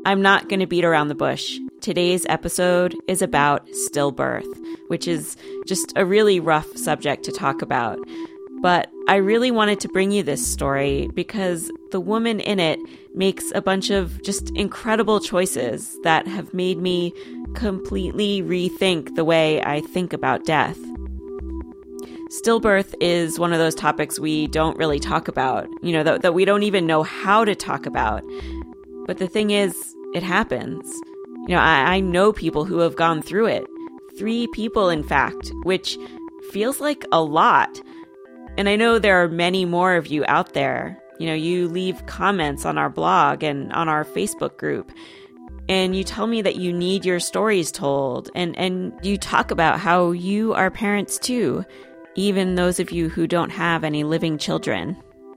I'm not going to beat around the bush. Today's episode is about stillbirth, which is just a really rough subject to talk about. But I really wanted to bring you this story because the woman in it makes a bunch of just incredible choices that have made me completely rethink the way I think about death. Stillbirth is one of those topics we don't really talk about, that we don't even know how to talk about. But the thing is, it happens. I know people who have gone through it. 3 people, in fact, which feels like a lot. And I know there are many more of you out there. You leave comments on our blog and on our Facebook group. And you tell me that you need your stories told. And you talk about how you are parents too, even those of you who don't have any living children.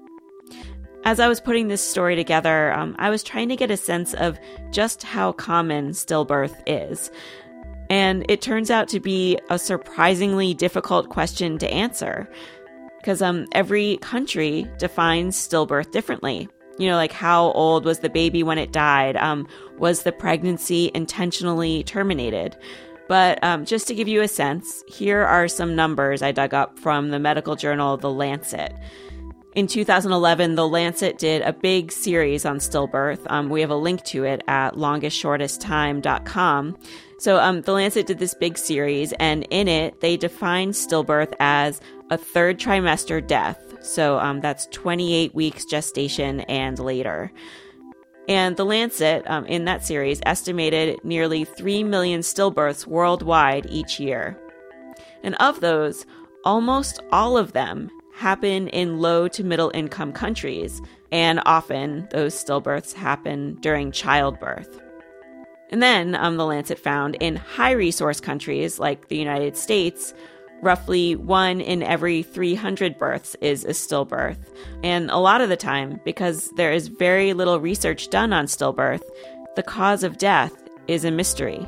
As I was putting this story together, I was trying to get a sense of just how common stillbirth is. And it turns out to be a surprisingly difficult question to answer. Because every country defines stillbirth differently. Like how old was the baby when it died? Was the pregnancy intentionally terminated? But just to give you a sense, here are some numbers I dug up from the medical journal The Lancet. In 2011, The Lancet did a big series on stillbirth. We have a link to it at longestshortesttime.com. So The Lancet did this big series, and in it, they defined stillbirth as a 3rd trimester death. So that's 28 weeks gestation and later. And The Lancet, in that series, estimated nearly 3 million stillbirths worldwide each year. And of those, almost all of them happen in low to middle income countries, and often those stillbirths happen during childbirth. And then The Lancet found in high resource countries like the United States, roughly 1 in every 300 births is a stillbirth. And a lot of the time, because there is very little research done on stillbirth, the cause of death is a mystery.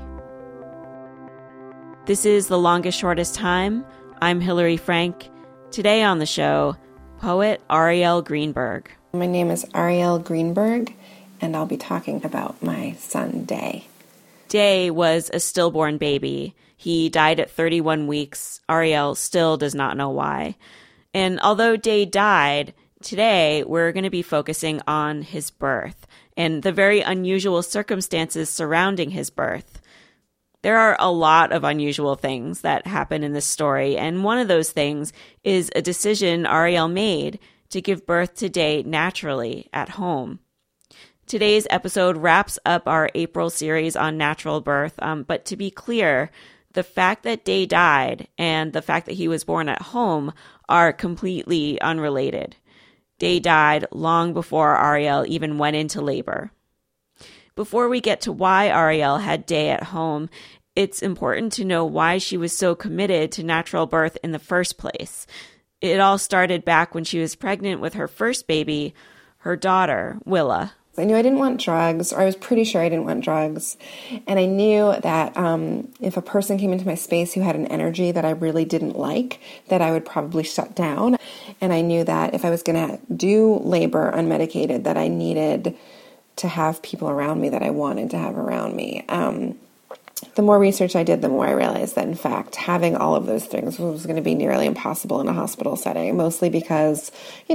This is The Longest Shortest Time. I'm Hillary Frank. Today on the show, poet Ariel Greenberg. My name is Ariel Greenberg, and I'll be talking about my son, Day. Day was a stillborn baby. He died at 31 weeks. Ariel still does not know why. And although Day died, today we're going to be focusing on his birth and the very unusual circumstances surrounding his birth. There are a lot of unusual things that happen in this story, and one of those things is a decision Ariel made to give birth to Day naturally at home. Today's episode wraps up our April series on natural birth, but to be clear, the fact that Day died and the fact that he was born at home are completely unrelated. Day died long before Ariel even went into labor. Before we get to why Ariel had Day at home, it's important to know why she was so committed to natural birth in the first place. It all started back when she was pregnant with her first baby, her daughter, Willa. I knew I didn't want drugs, or I was pretty sure I didn't want drugs. And I knew that if a person came into my space who had an energy that I really didn't like, that I would probably shut down. And I knew that if I was going to do labor unmedicated, that I needed to have people around me that I wanted to have around me. The more research I did, the more I realized that, in fact, having all of those things was going to be nearly impossible in a hospital setting, mostly because,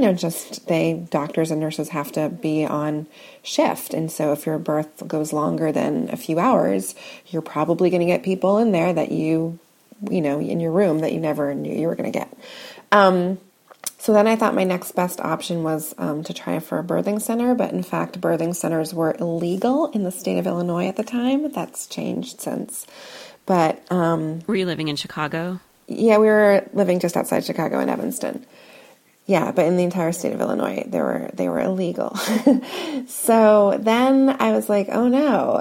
doctors and nurses have to be on shift. And so if your birth goes longer than a few hours, you're probably going to get people in there that in your room that you never knew you were going to get. So then I thought my next best option was to try for a birthing center, but in fact, birthing centers were illegal in the state of Illinois at the time. That's changed since. But were you living in Chicago? Yeah, we were living just outside Chicago in Evanston. Yeah, but in the entire state of Illinois, they were illegal. So then I was like, oh no.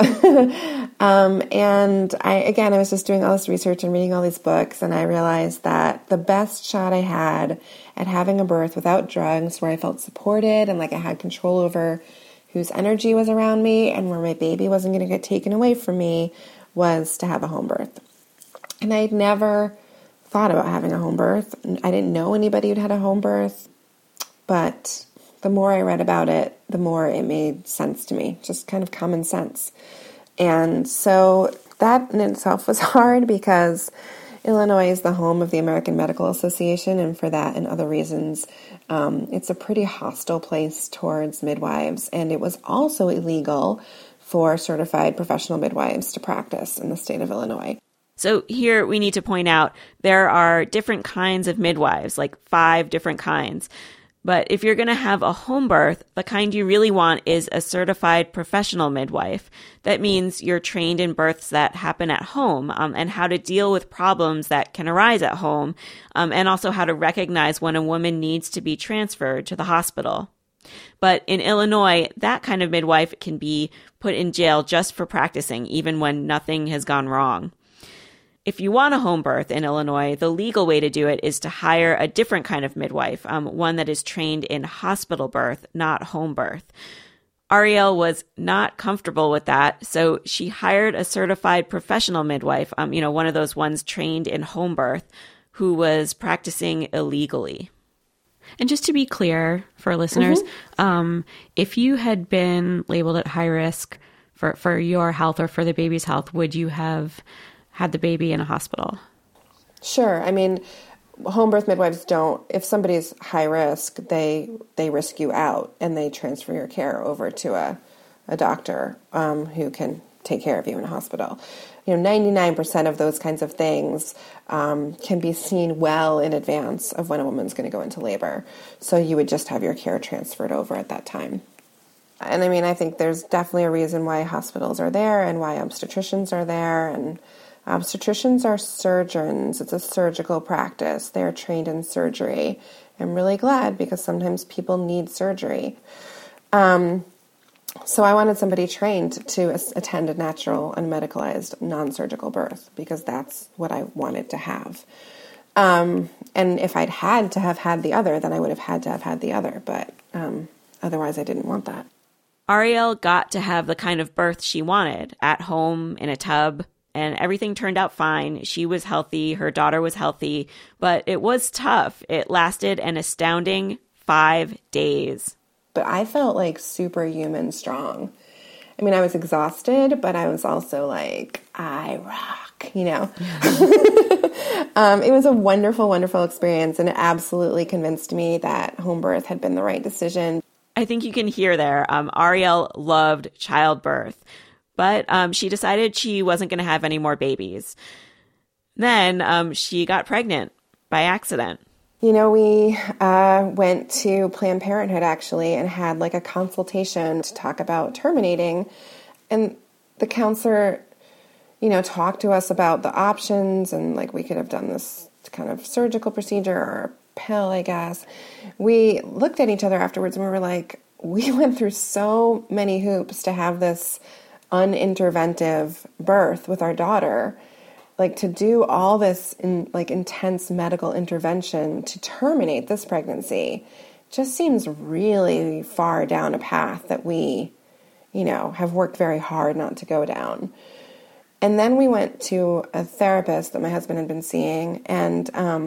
And I was just doing all this research and reading all these books, and I realized that the best shot I had at having a birth without drugs, where I felt supported and like I had control over whose energy was around me and where my baby wasn't going to get taken away from me, was to have a home birth. And I'd never thought about having a home birth. I didn't know anybody who'd had a home birth, but the more I read about it, the more it made sense to me, just kind of common sense. And so that in itself was hard because Illinois is the home of the American Medical Association, and for that and other reasons, it's a pretty hostile place towards midwives, and it was also illegal for certified professional midwives to practice in the state of Illinois. So here we need to point out there are different kinds of midwives, like 5 different kinds. But if you're going to have a home birth, the kind you really want is a certified professional midwife. That means you're trained in births that happen at home and how to deal with problems that can arise at home, and also how to recognize when a woman needs to be transferred to the hospital. But in Illinois, that kind of midwife can be put in jail just for practicing, even when nothing has gone wrong. If you want a home birth in Illinois, the legal way to do it is to hire a different kind of midwife, one that is trained in hospital birth, not home birth. Ariel was not comfortable with that, so she hired a certified professional midwife, one of those ones trained in home birth, who was practicing illegally. And just to be clear for listeners, if you had been labeled at high risk for your health or for the baby's health, would you have had the baby in a hospital? Sure. I mean, home birth midwives don't, if somebody's high risk, they risk you out and they transfer your care over to a doctor who can take care of you in a hospital. 99% of those kinds of things can be seen well in advance of when a woman's going to go into labor. So you would just have your care transferred over at that time. And I mean, I think there's definitely a reason why hospitals are there and why obstetricians are there. And obstetricians are surgeons. It's a surgical practice. They're trained in surgery. I'm really glad because sometimes people need surgery. So I wanted somebody trained to attend a natural, unmedicalized, non-surgical birth because that's what I wanted to have. And if I'd had to have had the other, then I would have had to have had the other. But otherwise, I didn't want that. Ariel got to have the kind of birth she wanted, at home, in a tub, and everything turned out fine. She was healthy, her daughter was healthy, but it was tough. It lasted an astounding 5 days. But I felt like superhuman strong. I mean, I was exhausted, but I was also like, I rock, It was a wonderful, wonderful experience, and it absolutely convinced me that home birth had been the right decision. I think you can hear there, Ariel loved childbirth, but she decided she wasn't going to have any more babies. Then she got pregnant by accident. We went to Planned Parenthood, actually, and had like a consultation to talk about terminating. And the counselor, talked to us about the options and like we could have done this kind of surgical procedure or a pill, I guess. We looked at each other afterwards and we were like, we went through so many hoops to have this uninterventive birth with our daughter. Like to do all this intense medical intervention to terminate this pregnancy just seems really far down a path that we, have worked very hard not to go down. And then we went to a therapist that my husband had been seeing, and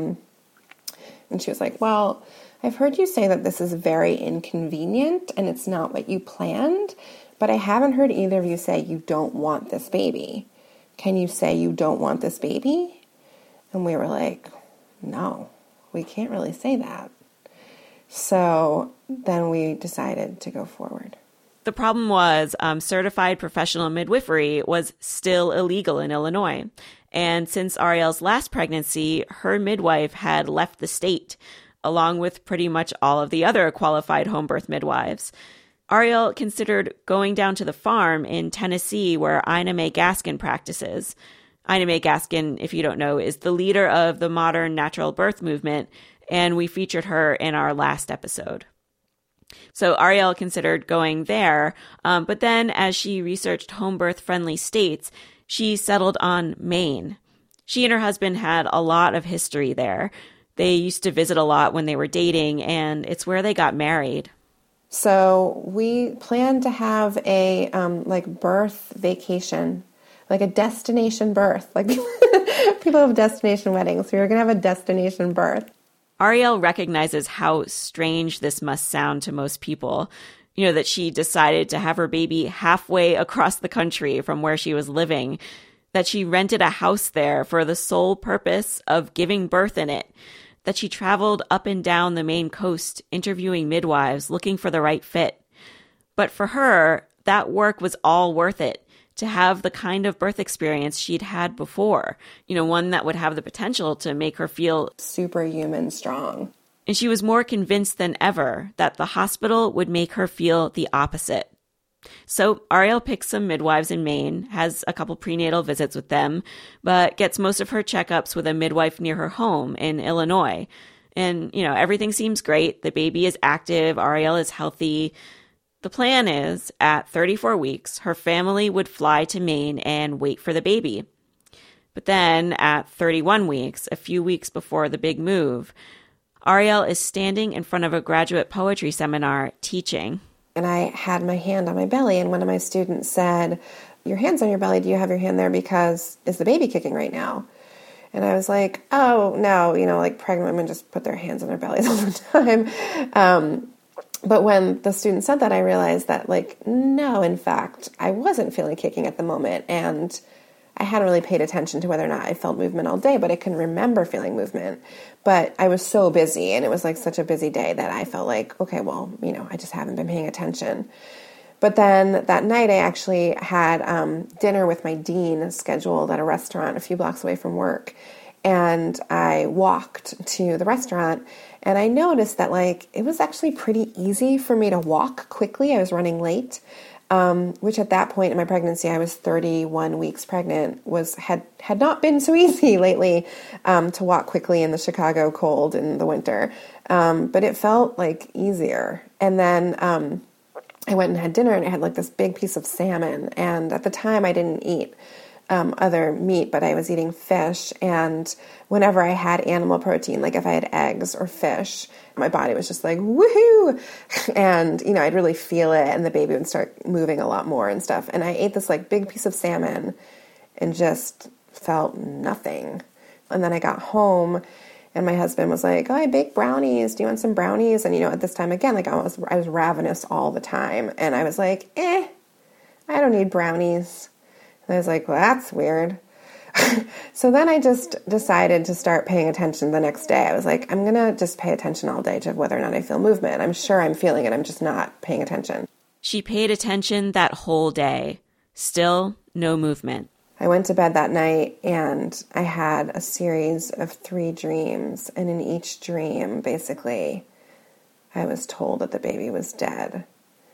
she was like, well, I've heard you say that this is very inconvenient and it's not what you planned, but I haven't heard either of you say you don't want this baby. Can you say you don't want this baby? And we were like, no, we can't really say that. So then we decided to go forward. The problem was certified professional midwifery was still illegal in Illinois. And since Ariel's last pregnancy, her midwife had left the state, along with pretty much all of the other qualified home birth midwives. Ariel considered going down to the farm in Tennessee where Ina May Gaskin practices. Ina May Gaskin, if you don't know, is the leader of the modern natural birth movement, and we featured her in our last episode. So Ariel considered going there, but then as she researched home birth friendly states, she settled on Maine. She and her husband had a lot of history there. They used to visit a lot when they were dating, and it's where they got married. So we planned to have a birth vacation, like a destination birth. Like people have destination weddings. So we were going to have a destination birth. Arielle recognizes how strange this must sound to most people, that she decided to have her baby halfway across the country from where she was living, that she rented a house there for the sole purpose of giving birth in it, that she traveled up and down the Maine coast interviewing midwives looking for the right fit. But for her, that work was all worth it to have the kind of birth experience she'd had before, one that would have the potential to make her feel superhuman strong. And she was more convinced than ever that the hospital would make her feel the opposite. So Arielle picks some midwives in Maine, has a couple prenatal visits with them, but gets most of her checkups with a midwife near her home in Illinois. And, everything seems great. The baby is active. Arielle is healthy. The plan is, at 34 weeks, her family would fly to Maine and wait for the baby. But then, at 31 weeks, a few weeks before the big move, Arielle is standing in front of a graduate poetry seminar teaching. And I had my hand on my belly, and one of my students said, "Your hand's on your belly. Do you have your hand there because is the baby kicking right now?" And I was like, "Oh, no, like pregnant women just put their hands on their bellies all the time." But when the student said that, I realized that, no, in fact, I wasn't feeling kicking at the moment. And I hadn't really paid attention to whether or not I felt movement all day, but I can remember feeling movement. But I was so busy, and it was such a busy day that I felt like, okay, well, I just haven't been paying attention. But then that night I actually had dinner with my dean scheduled at a restaurant a few blocks away from work. And I walked to the restaurant, and I noticed that it was actually pretty easy for me to walk quickly. I was running late, which at that point in my pregnancy, I was 31 weeks pregnant, had not been so easy lately to walk quickly in the Chicago cold in the winter. But it felt easier. And then I went and had dinner, and I had this big piece of salmon. And at the time I didn't eat other meat, but I was eating fish. And whenever I had animal protein, if I had eggs or fish, my body was just woohoo. And, I'd really feel it, and the baby would start moving a lot more and stuff. And I ate this big piece of salmon and just felt nothing. And then I got home, and my husband was like, "Oh, I baked brownies. Do you want some brownies?" And, at this time, again, I was ravenous all the time. And I was like, I don't need brownies. And I was like, well, that's weird. So then I just decided to start paying attention the next day. I was like, I'm going to just pay attention all day to whether or not I feel movement. I'm sure I'm feeling it. I'm just not paying attention. She paid attention that whole day. Still no movement. I went to bed that night, and I had a series of 3 dreams. And in each dream, basically, I was told that the baby was dead.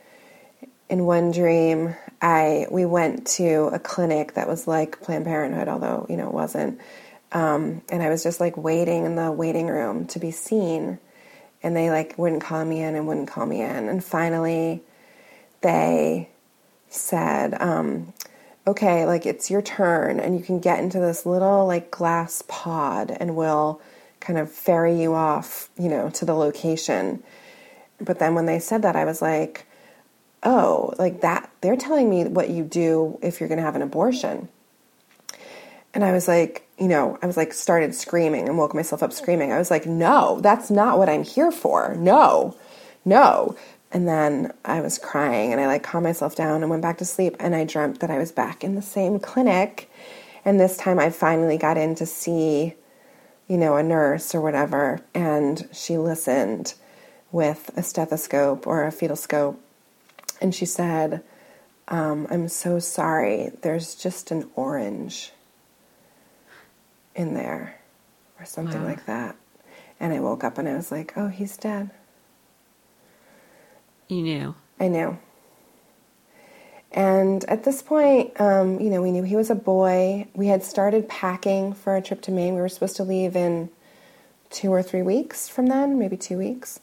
In one dream, we went to a clinic that was like Planned Parenthood, although, it wasn't. And I was just waiting in the waiting room to be seen. And they wouldn't call me in and wouldn't call me in. And finally, they said, okay, it's your turn, and you can get into this little glass pod, and we'll kind of ferry you off, to the location. But then when they said that, I was like, oh, that, they're telling me what you do if you're going to have an abortion. And I was started screaming and woke myself up screaming. I was like, no, that's not what I'm here for. No. And then I was crying, and I calmed myself down and went back to sleep. And I dreamt that I was back in the same clinic. And this time I finally got in to see, a nurse or whatever. And she listened with a stethoscope or a fetal scope. And she said, I'm so sorry, there's just an orange in there, or something like that. And I woke up and I was like, oh, he's dead. You knew. I knew. And at this point, we knew he was a boy. We had started packing for a trip to Maine. We were supposed to leave in 2 or 3 weeks from then, maybe 2 weeks.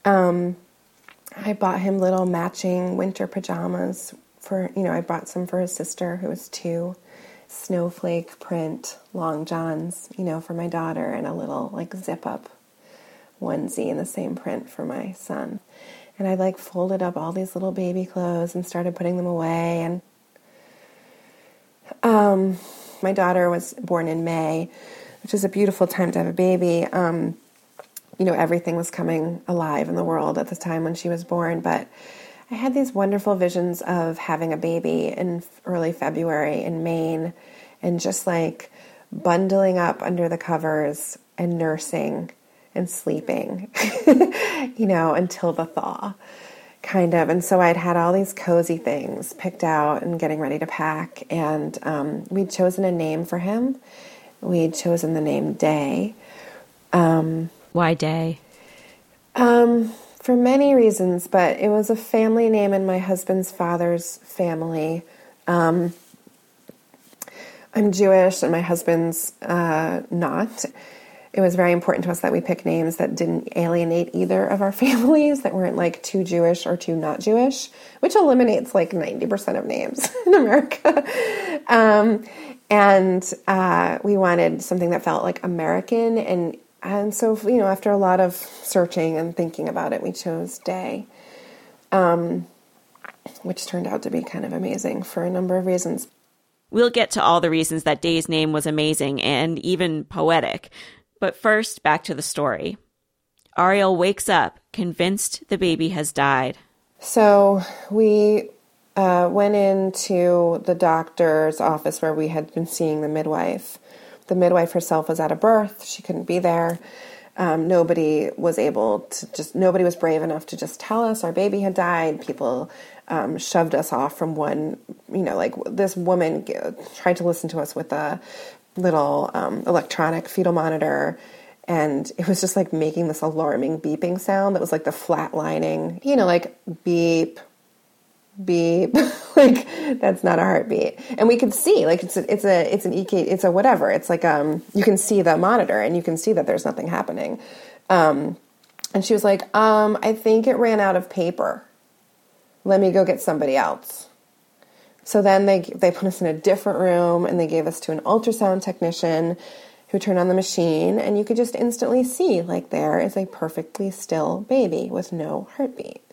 I bought him little matching winter pajamas I bought some for his sister who was 2, snowflake print long johns, for my daughter, and a little zip up onesie in the same print for my son. And I folded up all these little baby clothes and started putting them away. And my daughter was born in May, which is a beautiful time to have a baby. everything was coming alive in the world at the time when she was born. But I had these wonderful visions of having a baby in early February in Maine and just like bundling up under the covers and nursing and sleeping, until the thaw, kind of. And so I'd had all these cozy things picked out and getting ready to pack. And we'd chosen a name for him. We'd chosen the name Day. Why Day? For many reasons, but it was a family name in my husband's father's family. I'm Jewish and my husband's not. It was very important to us that we pick names that didn't alienate either of our families, that weren't like too Jewish or too not Jewish, which eliminates like 90% of names in America. And we wanted something that felt like American. And so, after a lot of searching and thinking about it, we chose Day, which turned out to be kind of amazing for a number of reasons. We'll get to all the reasons that Day's name was amazing and even poetic. But first, back to the story. Ariel wakes up, convinced the baby has died. So we went into the doctor's office where we had been seeing the midwife. The midwife herself was at a birth. She couldn't be there. Nobody was brave enough to just tell us our baby had died. People shoved us off from one, this woman tried to listen to us with a little electronic fetal monitor, and it was just like making this alarming beeping sound that was like the flatlining, like beep, beep, like that's not a heartbeat. And we could see, like it's an EK, it's a whatever. It's like you can see the monitor and you can see that there's nothing happening. And she was like, I think it ran out of paper. Let me go get somebody else. So then they put us in a different room and they gave us to an ultrasound technician who turned on the machine, and you could just instantly see, like, there is a perfectly still baby with no heartbeat.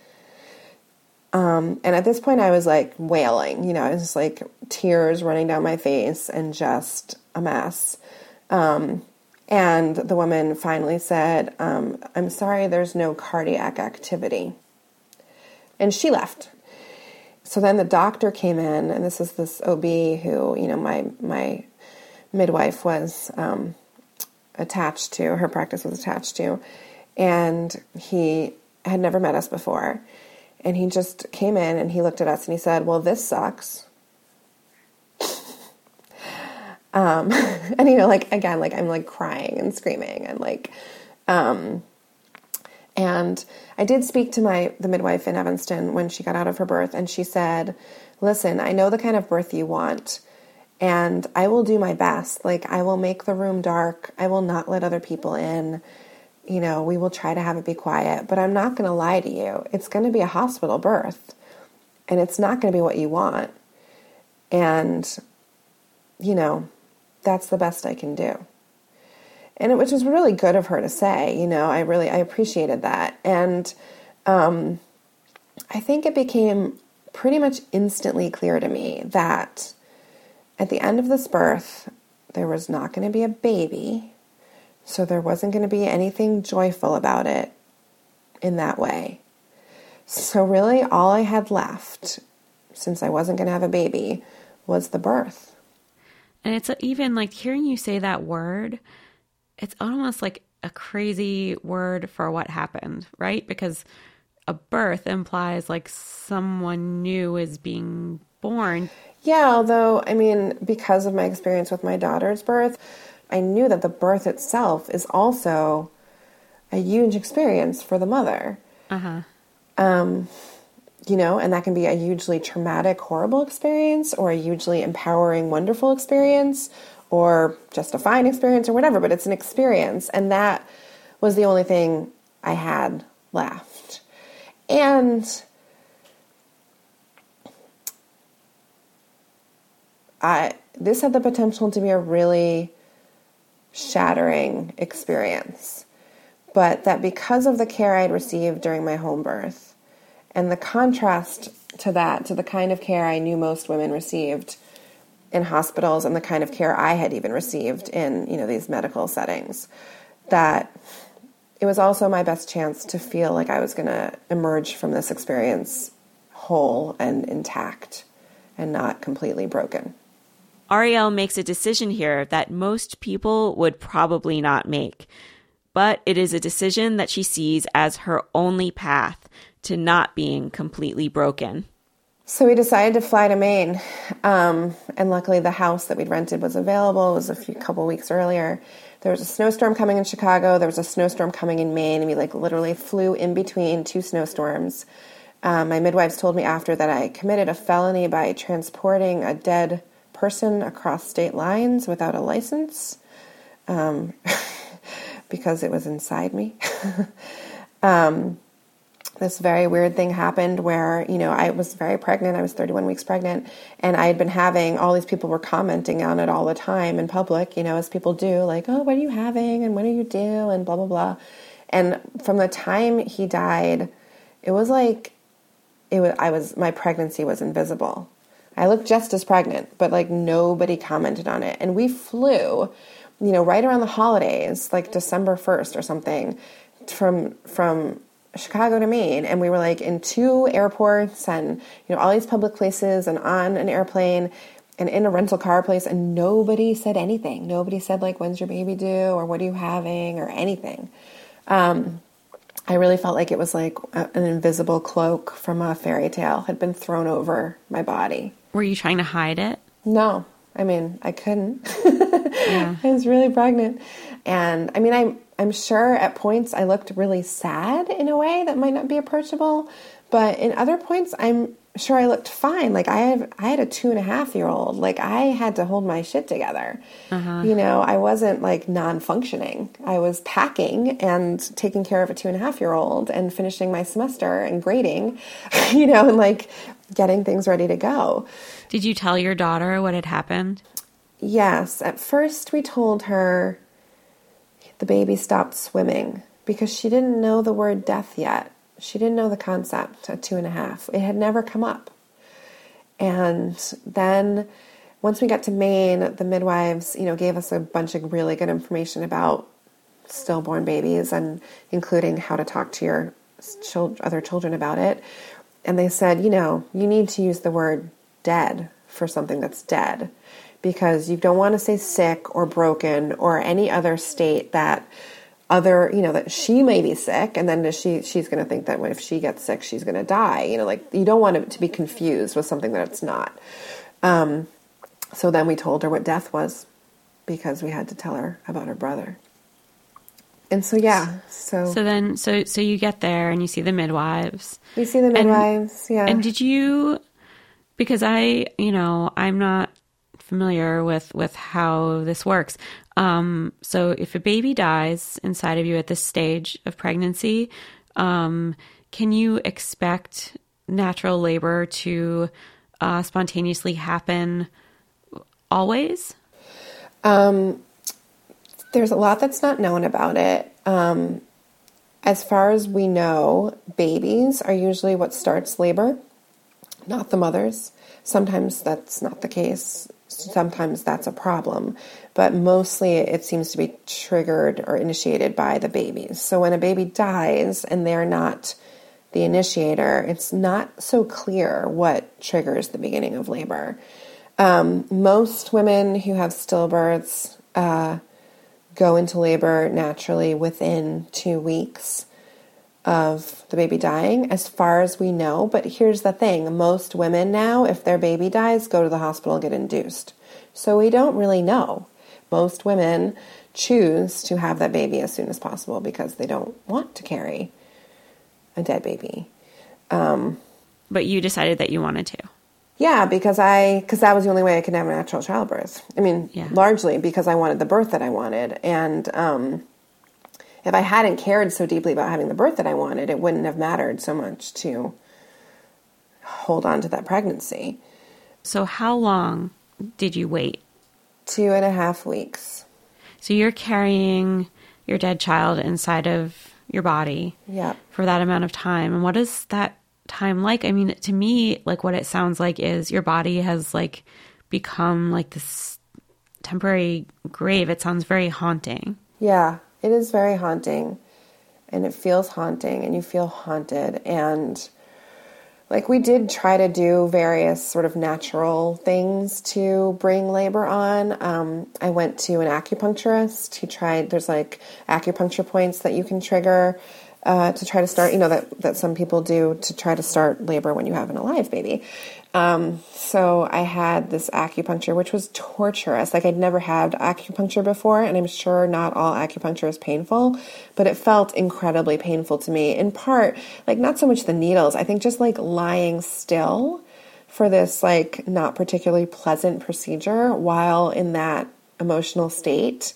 And at this point I was like wailing, I was just like tears running down my face and just a mess. And the woman finally said, I'm sorry, there's no cardiac activity. And she left. So then the doctor came in, and this is this OB who, my midwife was attached to, her practice was attached to, and he had never met us before. And he just came in and he looked at us and he said, well, this sucks. And, again, I'm like crying and screaming and and I did speak to the midwife in Evanston when she got out of her birth, and she said, listen, I know the kind of birth you want, and I will do my best. Like, I will make the room dark. I will not let other people in. We will try to have it be quiet, but I'm not going to lie to you. It's going to be a hospital birth, and it's not going to be what you want. And, that's the best I can do. And which was really good of her to say, I appreciated that. And I think it became pretty much instantly clear to me that at the end of this birth, there was not going to be a baby. So there wasn't going to be anything joyful about it in that way. So really all I had left, since I wasn't going to have a baby, was the birth. And it's even like hearing you say that word, it's almost like a crazy word for what happened, right? Because a birth implies like someone new is being born. Yeah, although, because of my experience with my daughter's birth, I knew that the birth itself is also a huge experience for the mother. Uh-huh. And that can be a hugely traumatic, horrible experience, or a hugely empowering, wonderful experience, or just a fine experience or whatever, but it's an experience. And that was the only thing I had left. And this had the potential to be a really shattering experience. But that because of the care I'd received during my home birth, and the contrast to that, to the kind of care I knew most women received in hospitals and the kind of care I had even received in, these medical settings, that it was also my best chance to feel like I was going to emerge from this experience whole and intact and not completely broken. Arielle makes a decision here that most people would probably not make, but it is a decision that she sees as her only path to not being completely broken. So we decided to fly to Maine, and luckily the house that we'd rented was available. It was a couple weeks earlier. There was a snowstorm coming in Chicago. There was a snowstorm coming in Maine, and we literally flew in between two snowstorms. My midwives told me after that I committed a felony by transporting a dead person across state lines without a license, because it was inside me. This very weird thing happened where, I was very pregnant. I was 31 weeks pregnant, and I had been having, all these people were commenting on it all the time in public, as people do, like, oh, what are you having? And when are you due? And blah, blah, blah. And from the time he died, it was like, my pregnancy was invisible. I looked just as pregnant, but nobody commented on it. And we flew, right around the holidays, like December 1st or something, from Chicago to Maine, and we were in two airports and all these public places and on an airplane and in a rental car place, and nobody said anything. Nobody said when's your baby due or what are you having or anything. I really felt like it was an invisible cloak from a fairy tale had been thrown over my body. Were you trying to hide it? No, I couldn't. Yeah. I was really pregnant, and I'm sure at points I looked really sad in a way that might not be approachable, but in other points I'm sure I looked fine. I had a 2.5-year-old. I had to hold my shit together. I wasn't non-functioning. I was packing and taking care of a 2.5-year-old and finishing my semester and grading, and getting things ready to go. Did you tell your daughter what had happened? Yes. At first we told her the baby stopped swimming because she didn't know the word death yet. She didn't know the concept at 2.5. It had never come up. And then once we got to Maine, the midwives, gave us a bunch of really good information about stillborn babies and including how to talk to your other children about it. And they said, you need to use the word dead for something that's dead, because you don't want to say sick or broken or any other state that that she may be sick, and then she's going to think that if she gets sick, she's going to die. You don't want it to be confused with something that it's not. So then we told her what death was, because we had to tell her about her brother. And so, yeah. So you get there and you see the midwives. We see the midwives, yeah. And did you, because I'm not familiar with how this works. So if a baby dies inside of you at this stage of pregnancy, can you expect natural labor to spontaneously happen always? There's a lot that's not known about it. As far as we know, babies are usually what starts labor, not the mothers. Sometimes that's not the case. Sometimes that's a problem, but mostly it seems to be triggered or initiated by the babies. So when a baby dies and they're not the initiator, it's not so clear what triggers the beginning of labor. Most women who have stillbirths go into labor naturally within 2 weeks of the baby dying, as far as we know. But here's the thing. Most women now, if their baby dies, go to the hospital and get induced. So we don't really know. Most women choose to have that baby as soon as possible because they don't want to carry a dead baby. But you decided that you wanted to. Yeah, because that was the only way I could have a natural childbirth. Largely because I wanted the birth that I wanted. And if I hadn't cared so deeply about having the birth that I wanted, it wouldn't have mattered so much to hold on to that pregnancy. So how long did you wait? 2.5 weeks. So you're carrying your dead child inside of your body for that amount of time. And what is that time like? To me, what it sounds like is your body has become this temporary grave. It sounds very haunting. Yeah, it is very haunting. and it feels haunting, and you feel haunted. And like, we did try to do various sort of natural things to bring labor on. I went to an acupuncturist. There's like acupuncture points that you can trigger to try to start, that some people do to try to start labor when you have an alive baby. So I had this acupuncture, which was torturous. Like, I'd never had acupuncture before, and I'm sure not all acupuncture is painful, but it felt incredibly painful to me. In part, like, not so much the needles, I think just like lying still for this like not particularly pleasant procedure while in that emotional state,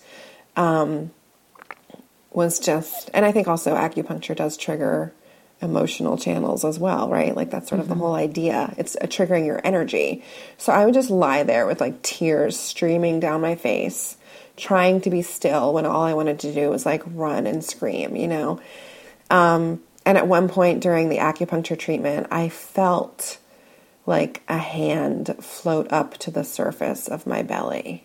was just, and I think also acupuncture does trigger emotional channels as well, right? Like, that's sort of the whole idea. It's triggering your energy. So I would just lie there with like tears streaming down my face, trying to be still when all I wanted to do was like run and scream, And at one point during the acupuncture treatment, I felt like a hand float up to the surface of my belly,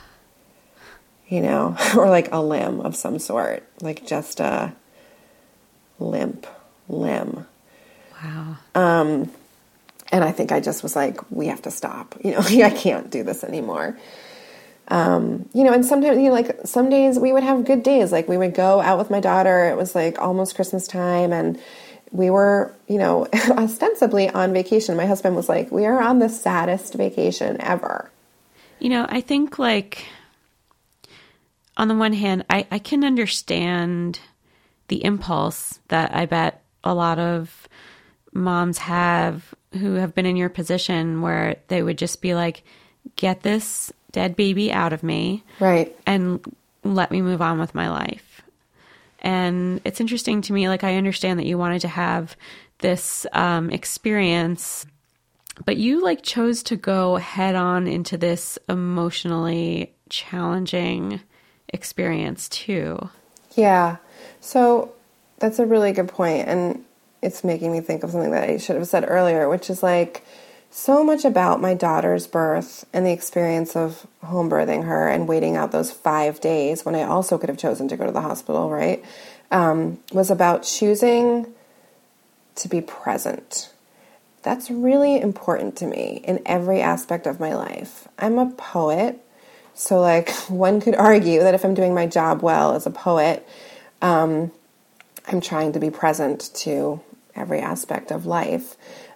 or like a limb of some sort, like just a limp limb. Wow. And I think I just was like, we have to stop, I can't do this anymore. And sometimes, like some days we would have good days. Like, we would go out with my daughter. It was like almost Christmas time, and we were, ostensibly on vacation. My husband was like, we are on the saddest vacation ever. I think, like, on the one hand, I can understand the impulse that I bet a lot of moms have who have been in your position, where they would just be like, get this dead baby out of me. Right. And let me move on with my life. And it's interesting to me, like, I understand that you wanted to have this experience, but you like chose to go head on into this emotionally challenging experience too. Yeah. So that's a really good point. And it's making me think of something that I should have said earlier, which is like, so much about my daughter's birth and the experience of home birthing her and waiting out those 5 days when I also could have chosen to go to the hospital, right, was about choosing to be present. That's really important to me in every aspect of my life. I'm a poet, so like one could argue that if I'm doing my job well as a poet, I'm trying to be present to every aspect of life.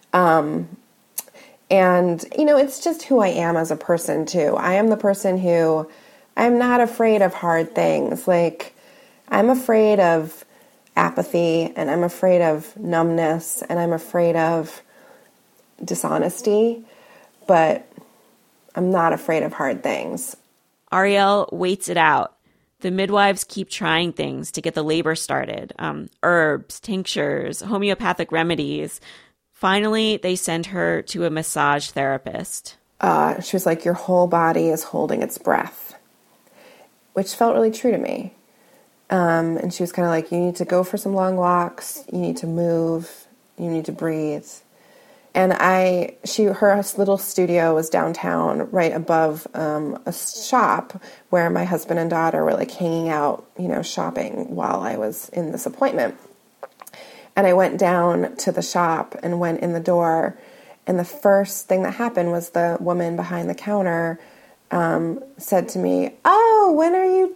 And, it's just who I am as a person, too. I am the person who, I'm not afraid of hard things. Like, I'm afraid of apathy, and I'm afraid of numbness, and I'm afraid of dishonesty, but I'm not afraid of hard things. Arielle waits it out. The midwives keep trying things to get the labor started. Herbs, tinctures, homeopathic remedies. Finally, they send her to a massage therapist. She was like, your whole body is holding its breath, which felt really true to me. And she was kind of like, you need to go for some long walks. You need to move. You need to breathe. And her little studio was downtown right above a shop where my husband and daughter were like hanging out, shopping while I was in this appointment. And I went down to the shop and went in the door, and the first thing that happened was the woman behind the counter said to me, "Oh, when are you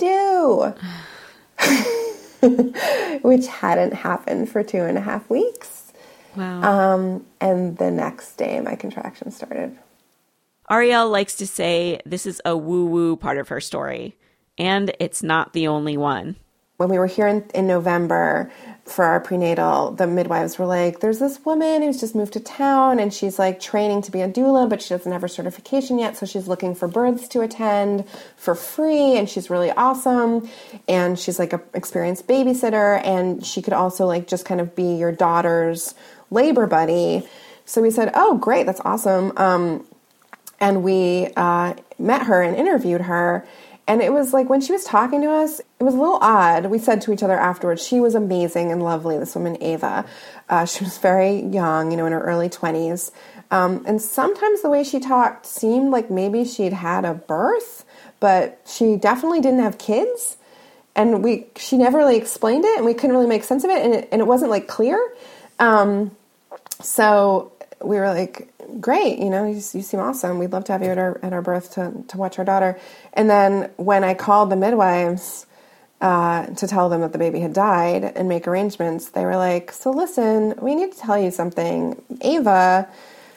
due?" Which hadn't happened for 2.5 weeks. Wow. And the next day, my contractions started. Arielle likes to say this is a woo-woo part of her story, and it's not the only one. When we were here in November for our prenatal, the midwives were like, there's this woman who's just moved to town, and she's like training to be a doula, but she doesn't have her certification yet, so she's looking for births to attend for free, and she's really awesome, and she's like an experienced babysitter, and she could also like just kind of be your daughter's labor buddy. So we said, oh, great, that's awesome. And we met her and interviewed her. And it was like when she was talking to us, it was a little odd. We said to each other afterwards, she was amazing and lovely, this woman, Ava. She was very young, in her early 20s. And sometimes the way she talked seemed like maybe she'd had a birth, but she definitely didn't have kids. And she never really explained it, and we couldn't really make sense of it, and it wasn't like clear. So we were like, great, you seem awesome. We'd love to have you at our birth to watch our daughter. And then when I called the midwives to tell them that the baby had died and make arrangements, they were like, so listen, we need to tell you something. Ava,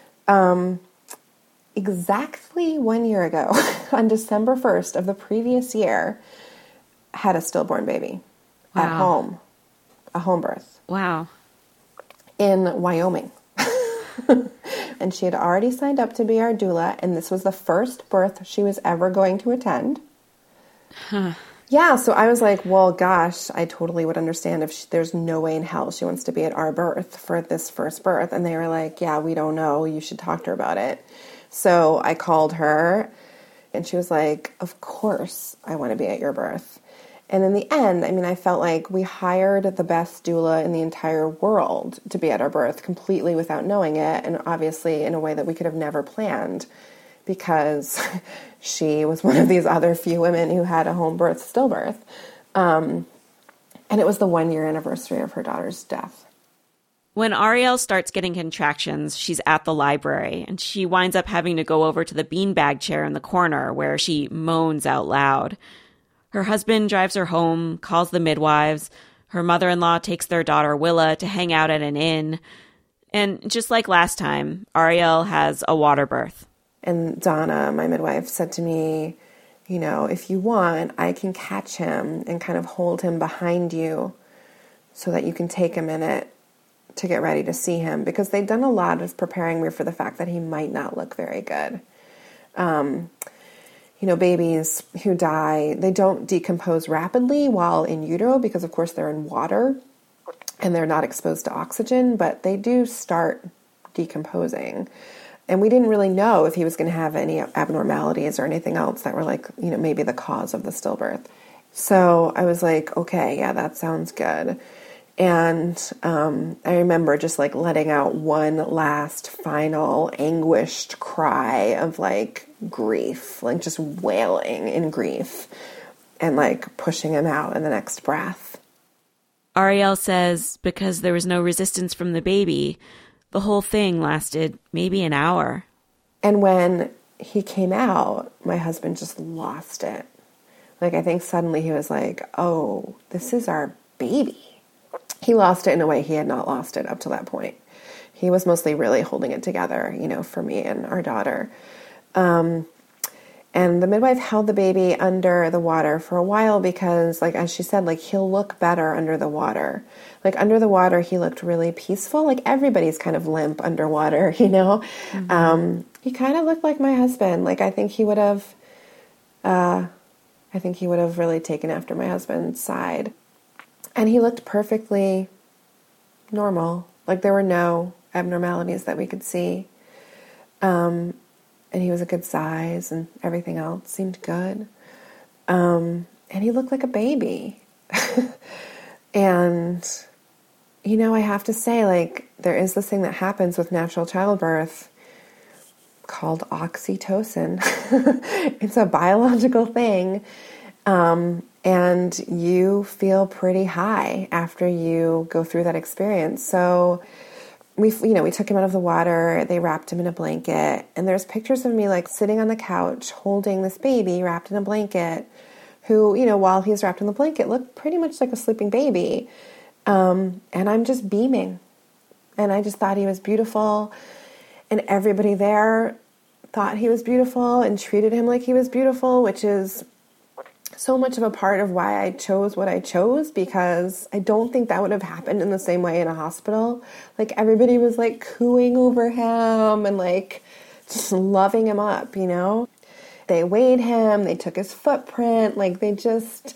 exactly 1 year ago, on December 1st of the previous year, had a stillborn baby at home, a home birth. Wow. In Wyoming. And she had already signed up to be our doula, and this was the first birth she was ever going to attend. Huh. Yeah, so I was like, well, gosh, I totally would understand if there's no way in hell she wants to be at our birth for this first birth. And they were like, yeah, we don't know. You should talk to her about it. So I called her, and she was like, of course I want to be at your birth. And in the end, I felt like we hired the best doula in the entire world to be at our birth completely without knowing it, and obviously in a way that we could have never planned, because she was one of these other few women who had a home birth, stillbirth. And it was the 1 year anniversary of her daughter's death. When Ariel starts getting contractions, she's at the library, and she winds up having to go over to the beanbag chair in the corner where she moans out loud. Her husband drives her home, calls the midwives. Her mother-in-law takes their daughter Willa to hang out at an inn. And just like last time, Ariel has a water birth. And Donna, my midwife, said to me, if you want, I can catch him and kind of hold him behind you so that you can take a minute to get ready to see him. Because they'd done a lot of preparing me for the fact that he might not look very good. Babies who die, they don't decompose rapidly while in utero because, of course, they're in water and they're not exposed to oxygen, but they do start decomposing. And we didn't really know if he was going to have any abnormalities or anything else that were maybe the cause of the stillbirth. So I was like, okay, yeah, that sounds good. And I remember just letting out one last final anguished cry of grief, just wailing in grief and pushing him out in the next breath. Ariel says because there was no resistance from the baby, the whole thing lasted maybe an hour. And when he came out, my husband just lost it. I think suddenly he was like, oh, this is our baby. He lost it in a way he had not lost it up to that point. He was mostly really holding it together, for me and our daughter. And the midwife held the baby under the water for a while because, as she said, he'll look better under the water. Under the water, he looked really peaceful. Everybody's kind of limp underwater, Mm-hmm. He kind of looked like my husband. I think he would have really taken after my husband's side. And he looked perfectly normal. There were no abnormalities that we could see. And he was a good size and everything else seemed good. And he looked like a baby. And, I have to say, there is this thing that happens with natural childbirth called oxytocin. It's a biological thing. And you feel pretty high after you go through that experience. So we took him out of the water, they wrapped him in a blanket, and there's pictures of me sitting on the couch holding this baby wrapped in a blanket who, while he's wrapped in the blanket, looked pretty much like a sleeping baby. And I'm just beaming. And I just thought he was beautiful. And everybody there thought he was beautiful and treated him like he was beautiful, which is so much of a part of why I chose what I chose, because I don't think that would have happened in the same way in a hospital. Everybody was cooing over him and just loving him up, They weighed him, they took his footprint, they just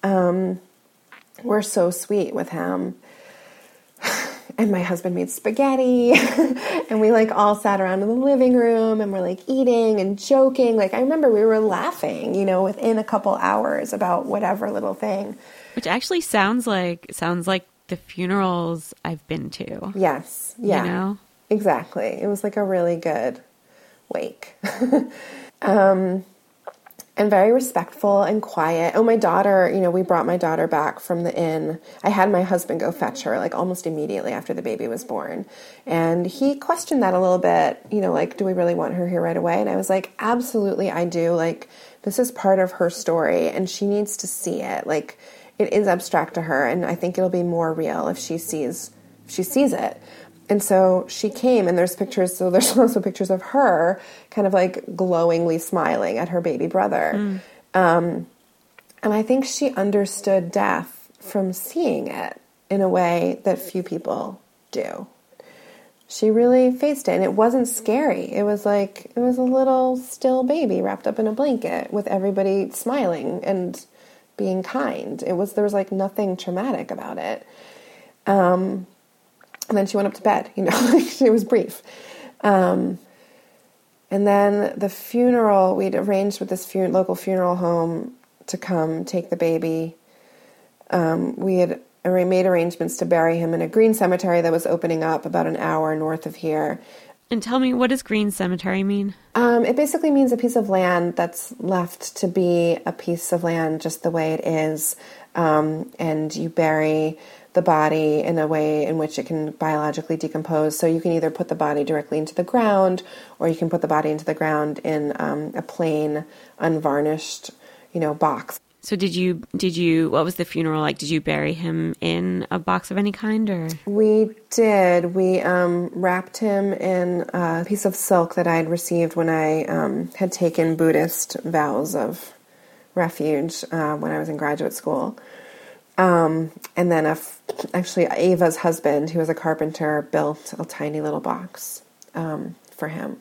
were so sweet with him. And my husband made spaghetti and we all sat around in the living room and we're eating and joking. I remember we were laughing, within a couple hours about whatever little thing. Which actually sounds like the funerals I've been to. Yes. Yeah. Exactly. It was a really good wake. And and very respectful and quiet. Oh, my daughter, we brought my daughter back from the inn. I had my husband go fetch her like almost immediately after the baby was born. And he questioned that a little bit, like, do we really want her here right away? And I was like, absolutely, I do. Like, this is part of her story and she needs to see it. Like, it is abstract to her. And I think it'll be more real if she sees it. And so she came, and there's pictures, so there's also pictures of her kind of like glowingly smiling at her baby brother. And I think she understood death from seeing it in a way that few people do. She really faced it, and it wasn't scary. It was a little still baby wrapped up in a blanket with everybody smiling and being kind. There was like nothing traumatic about it. And then she went up to bed, it was brief. And then the funeral, we'd arranged with this local funeral home to come take the baby. We had made arrangements to bury him in a green cemetery that was opening up about an hour north of here. And tell me, what does green cemetery mean? It basically means a piece of land that's left to be a piece of land just the way it is. And you bury the body in a way in which it can biologically decompose. So you can either put the body directly into the ground, or you can put the body into the ground in a plain, unvarnished, box. So did you, what was the funeral like? Did you bury him in a box of any kind, or? We did. We wrapped him in a piece of silk that I had received when I had taken Buddhist vows of refuge when I was in graduate school. And then actually Ava's husband, who was a carpenter, built a tiny little box for him.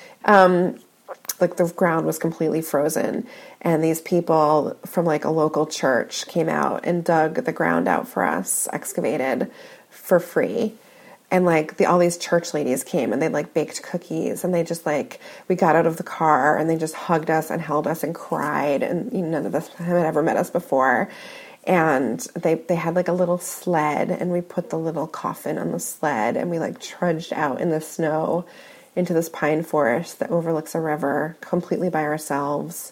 Like the ground was completely frozen, and these people from like a local church came out and dug the ground out for us, excavated for free. And like all these church ladies came, and they like baked cookies, and they just like, we got out of the car and they just hugged us and held us and cried, and none of them had ever met us before. And they had like a little sled, and we put the little coffin on the sled, and we like trudged out in the snow into this pine forest that overlooks a river completely by ourselves,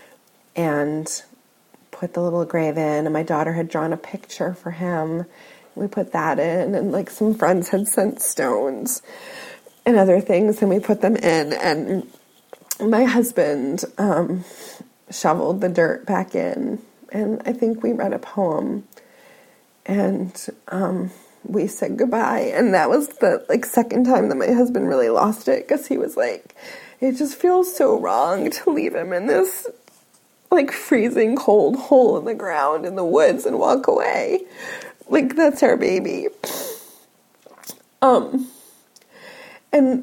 and put the little grave in. And my daughter had drawn a picture for him. We put that in, and like some friends had sent stones and other things, and we put them in. And my husband shoveled the dirt back in, and I think we read a poem, and we said goodbye. And that was the second time that my husband really lost it, because he was like, it just feels so wrong to leave him in this freezing cold hole in the ground in the woods and walk away. Like, that's our baby. And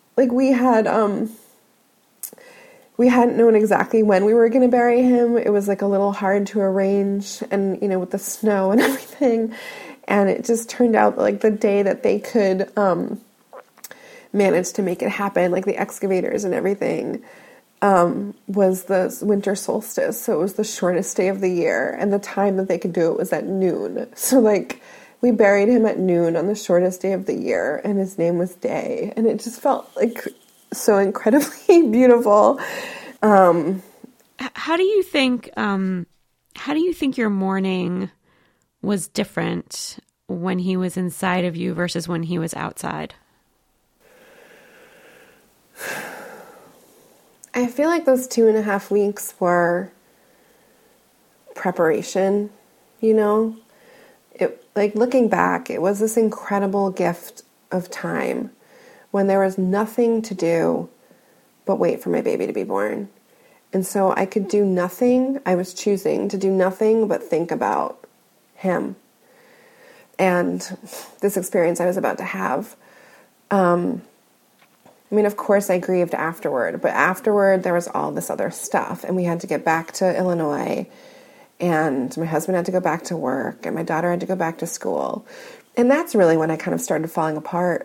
we hadn't known exactly when we were going to bury him. It was a little hard to arrange, and with the snow and everything. And it just turned out the day that they could manage to make it happen, the excavators and everything, was the winter solstice. So it was the shortest day of the year, and the time that they could do it was at noon. So we buried him at noon on the shortest day of the year, and his name was Day. And it just felt so incredibly beautiful. How do you think your mourning was different when he was inside of you versus when he was outside? I feel like those 2.5 weeks were preparation, looking back, it was this incredible gift of time when there was nothing to do but wait for my baby to be born. And so I could do nothing. I was choosing to do nothing but think about him and this experience I was about to have. Of course I grieved afterward, but afterward there was all this other stuff, and we had to get back to Illinois, and my husband had to go back to work, and my daughter had to go back to school. And that's really when I kind of started falling apart.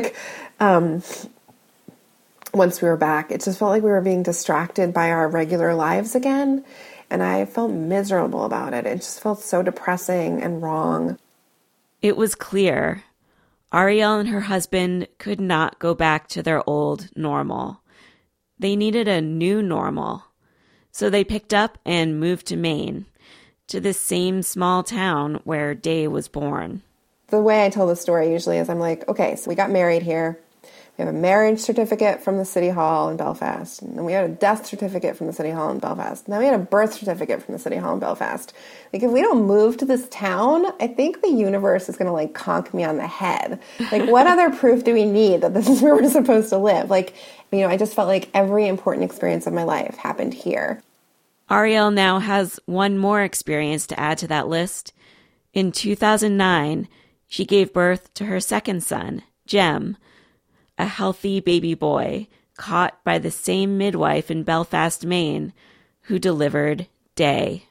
Once we were back, it just felt like we were being distracted by our regular lives again. And I felt miserable about it. It just felt so depressing and wrong. It was clear Arielle and her husband could not go back to their old normal. They needed a new normal. So they picked up and moved to Maine, to this same small town where Day was born. The way I tell the story usually is I'm like, okay, so we got married here. We have a marriage certificate from the City Hall in Belfast. And then we had a death certificate from the City Hall in Belfast. And then we had a birth certificate from the City Hall in Belfast. Like, if we don't move to this town, I think the universe is going to, like, conk me on the head. Like, what other proof do we need that this is where we're supposed to live? Like, you know, I just felt like every important experience of my life happened here. Arielle now has one more experience to add to that list. In 2009, she gave birth to her second son, Jem, a healthy baby boy caught by the same midwife in Belfast, Maine, who delivered Day.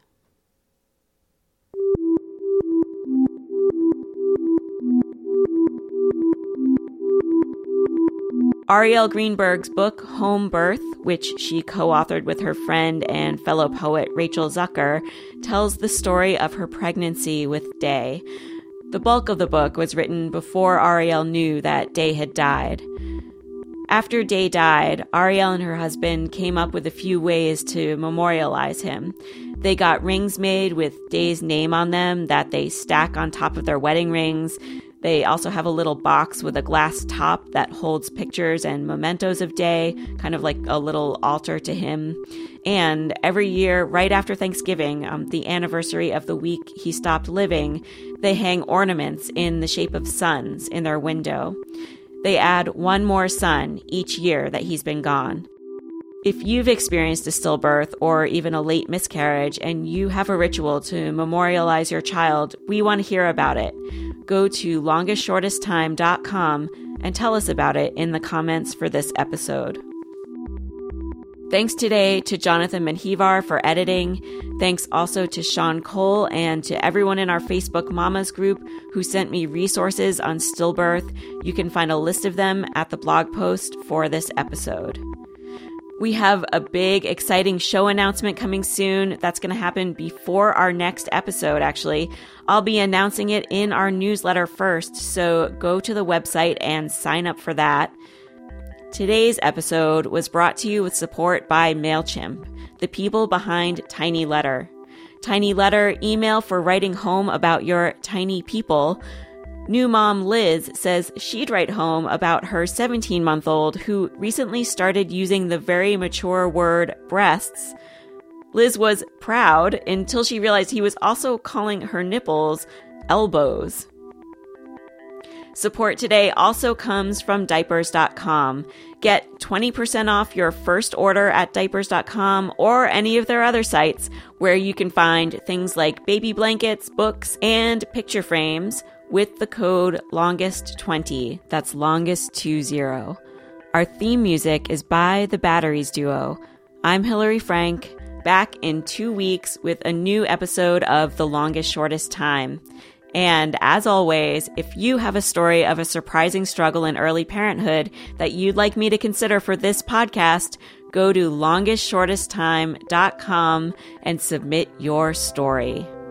Arielle Greenberg's book, Home Birth, which she co-authored with her friend and fellow poet Rachel Zucker, tells the story of her pregnancy with Day. The bulk of the book was written before Arielle knew that Day had died. After Day died, Arielle and her husband came up with a few ways to memorialize him. They got rings made with Day's name on them that they stack on top of their wedding rings. They also have a little box with a glass top that holds pictures and mementos of Day, kind of like a little altar to him. And every year, right after Thanksgiving, the anniversary of the week he stopped living, they hang ornaments in the shape of suns in their window. They add one more sun each year that he's been gone. If you've experienced a stillbirth or even a late miscarriage and you have a ritual to memorialize your child, we want to hear about it. Go to longestshortesttime.com and tell us about it in the comments for this episode. Thanks today to Jonathan Menjivar for editing. Thanks also to Sean Cole and to everyone in our Facebook Mamas group who sent me resources on stillbirth. You can find a list of them at the blog post for this episode. We have a big, exciting show announcement coming soon. That's going to happen before our next episode, actually. I'll be announcing it in our newsletter first, so go to the website and sign up for that. Today's episode was brought to you with support by MailChimp, the people behind Tiny Letter. Tiny Letter, email for writing home about your tiny people. New mom Liz says she'd write home about her 17-month-old who recently started using the very mature word breasts. Liz was proud until she realized he was also calling her nipples elbows. Support today also comes from diapers.com. Get 20% off your first order at diapers.com or any of their other sites where you can find things like baby blankets, books, and picture frames with the code LONGEST20. That's LONGEST20. Our theme music is by the Batteries Duo. I'm Hillary Frank, back in 2 weeks with a new episode of The Longest Shortest Time. And as always, if you have a story of a surprising struggle in early parenthood that you'd like me to consider for this podcast, go to longestshortesttime.com and submit your story.